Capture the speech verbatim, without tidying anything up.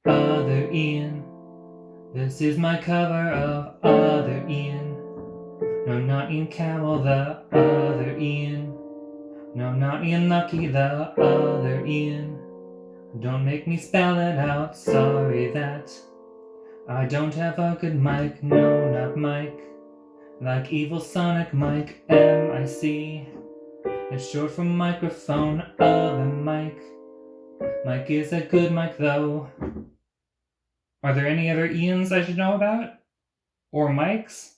Other Ian. This is my cover of Other Ian. No, not Ian Camel, the other Ian. No, not Ian Lucky, the other Ian. Don't make me spell it out, sorry that I don't have a good mic, no, not Mike. Like Evil Sonic Mike, M I C. It's short for microphone of a mic. Mike is a good mic though. Are there any other Ians I should know about? Or Mikes?